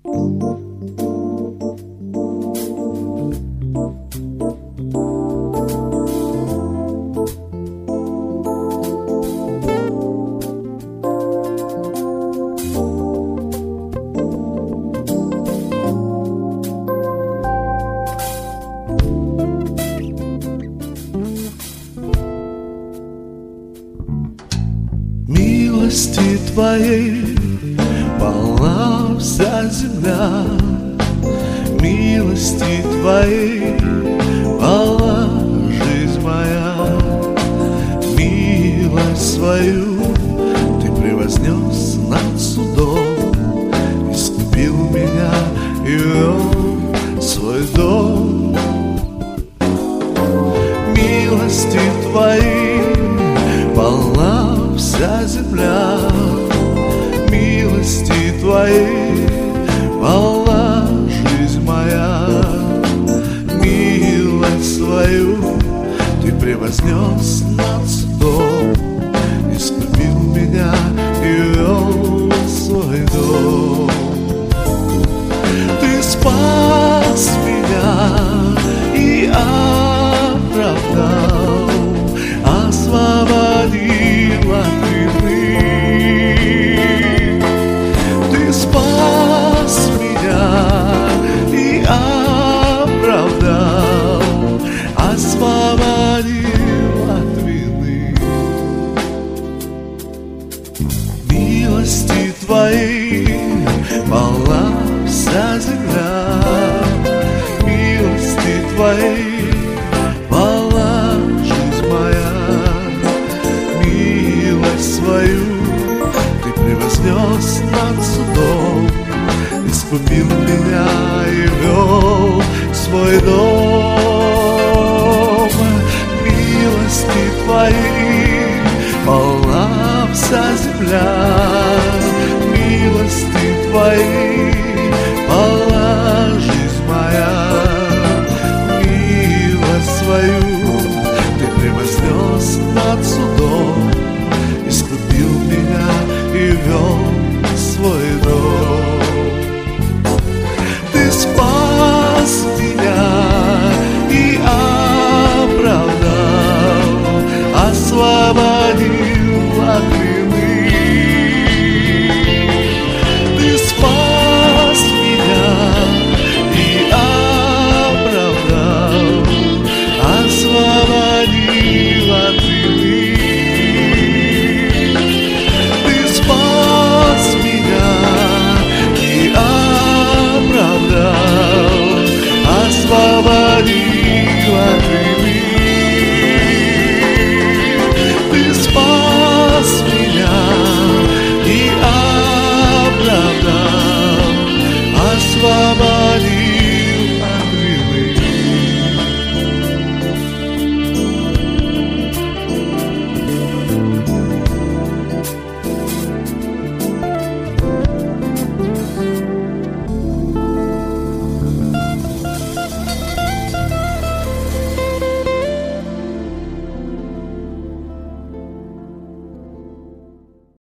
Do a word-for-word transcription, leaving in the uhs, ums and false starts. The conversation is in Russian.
Милости Твоей полна вся земля, милости Твоей полна жизнь моя. Милость свою Ты превознес над судом, искупил меня и вел в свой дом. Милости Твоей полна вся земля, милости Твоей полна жизнь моя. Милость свою Ты превознес над судом, искупил меня и вел в свой дом. Ты спас меня и оправдал, освободил от вины. Ты спас меня и оправдал, освободил от вины. Милости Твоей полна вся земля, милости Твоей свою Ты превознес над судом, искупил меня и вел в свой дом. Милости Твоей полна вся земля, милости Твоей